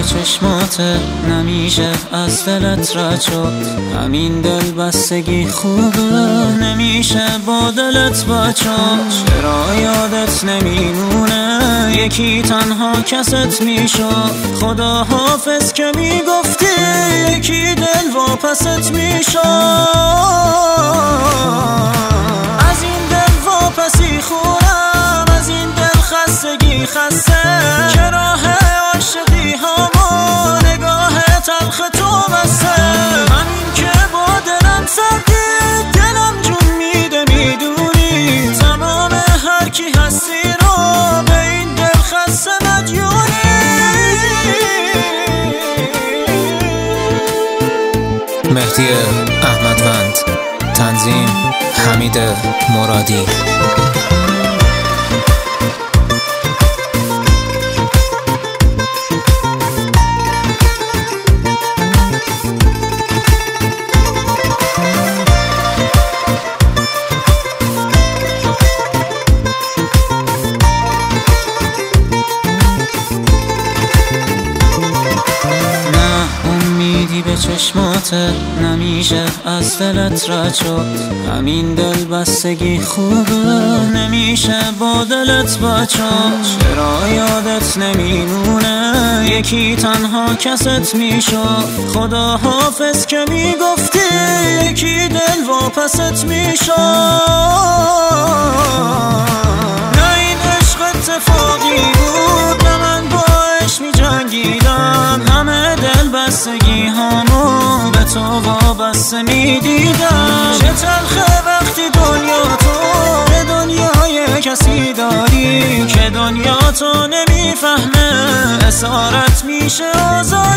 به چشمات نمیشه از دلت رد شد. همین دل بستگی خوبه نمیشه با دلت بچاد. چرا یادت نمیمونه یکی تنها کست میشد. خدا حافظ که میگفتی یکی دل واپست میشد. از این دل واپسی خورم، از این دل خستگی خسته که راه عاشقی همو نگاه تلخ تو بسته. همین که با دلم سردی دلم جون میده میدونی. تمام هر کی هستی رو به این دل خسته مدیونی. مهدی احمدوند، تنظیم حمید مرادی. به چشمات نمیشه از دلت رد شد. همین دل بستگی خوبه نمیشه با دلت بچاد. چرا یادت نمیمونه یکی تنها کست میشد. خدا حافظ که میگفتی یکی دل واپست میشد. نه این عشق اتفاقی بود، نه من باش میجنگیدم. همه دل بستگی همو به تو وابسته میدیدم. چه تلخه وقتی دنیا تو به دنیای کسی داری که دنیا تو نمیفهمه. اسارت میشه آزاد